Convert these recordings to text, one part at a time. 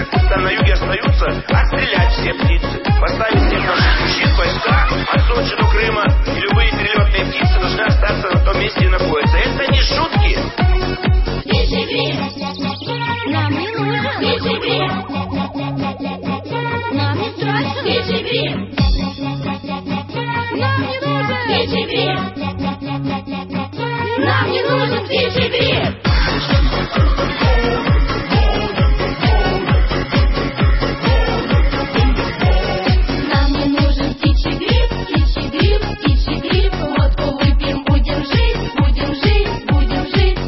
там на юге остаются, отстрелять все птицы. Поставить всех наших мужчин, войска от Сочи до Крыма. И любые перелетные птицы должны остаться на том месте, где находятся. Это не шутки. Нам не нужен. Нам не страшно. Нам не нужен. Нам не нужен птичий гриб. Нам не нужен птичий гриб, птичий гриб, птичий гриб. Водку выпьем, будем жить, будем жить, будем жить.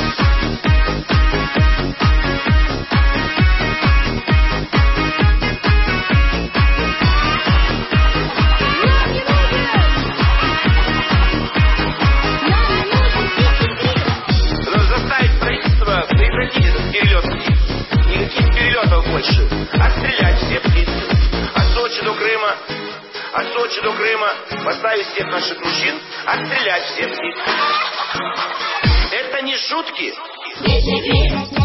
Никаких перелетов больше. Отстрелять все птицы. От Сочи до Крыма. Поставить всех наших мужчин. Отстрелять все птицы. Это не шутки.